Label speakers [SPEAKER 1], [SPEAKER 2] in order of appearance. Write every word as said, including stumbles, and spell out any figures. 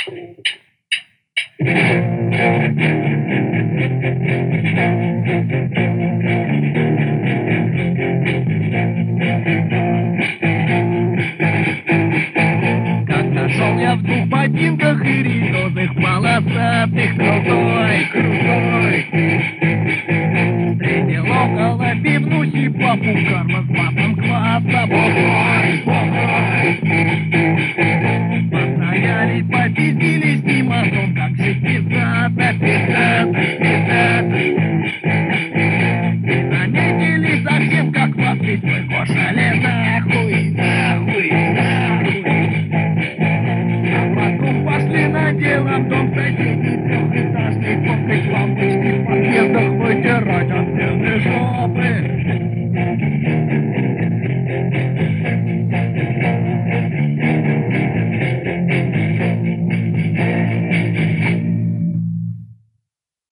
[SPEAKER 1] Как-то шел я в двух ботинках и ризотых полосатых, крутой, крутой. Встретил около пивнухи папу Карла с матом класса. Бухой, бухой. Постояли, попиздили с ним о том, как же пиздато, пиздато, пиздато. И заметили совсем, как вас ведь вы кошали нахуй, нахуй, нахуй. А потом пошли на дело в дом соседей.